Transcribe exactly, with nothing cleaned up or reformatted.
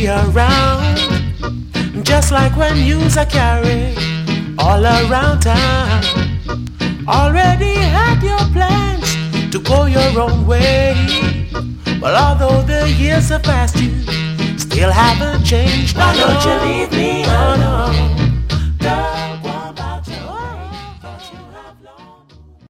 be around, just like when you's a carry all around town. Already had your plans to go your own way. Well, although the years have passed, you still haven't changed. Why don't you leave me alone?